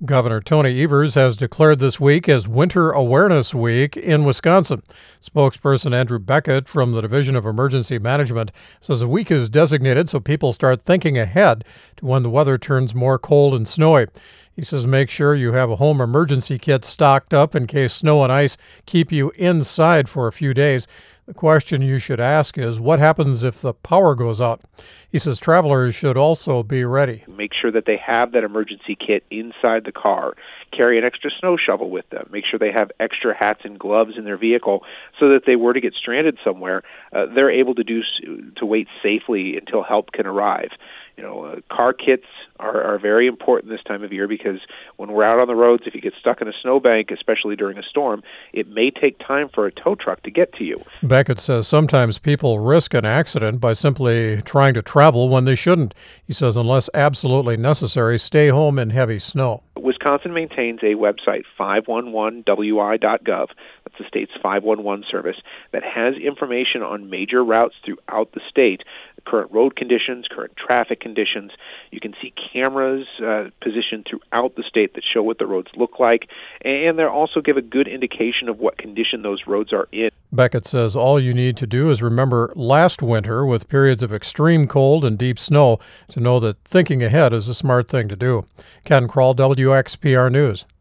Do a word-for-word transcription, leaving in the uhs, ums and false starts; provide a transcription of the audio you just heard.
Governor Tony Evers has declared this week as Winter Awareness Week in Wisconsin. Spokesperson Andrew Beckett from the Division of Emergency Management says the week is designated so people start thinking ahead to when the weather turns more cold and snowy. He says make sure you have a home emergency kit stocked up in case snow and ice keep you inside for a few days. The question you should ask is, what happens if the power goes out? He says travelers should also be ready. Make sure that they have that emergency kit inside the car. Carry an extra snow shovel with them. Make sure they have extra hats and gloves in their vehicle so that if they were to get stranded somewhere, uh, they're able to do to wait safely until help can arrive. You know, uh, car kits are, are very important this time of year because when we're out on the roads, if you get stuck in a snowbank, especially during a storm, it may take time for a tow truck to get to you. Beckett says sometimes people risk an accident by simply trying to travel when they shouldn't. He says unless absolutely necessary, stay home in heavy snow. Wisconsin maintains a website, five one one W I dot gov. That's the state's five one one service that has information on major routes throughout the state, current road conditions, current traffic conditions. You can see cameras uh, positioned throughout the state that show what the roads look like, and they also give a good indication of what condition those roads are in. Beckett says all you need to do is remember last winter with periods of extreme cold and deep snow to know that thinking ahead is a smart thing to do. Ken Kroll, W X P R News.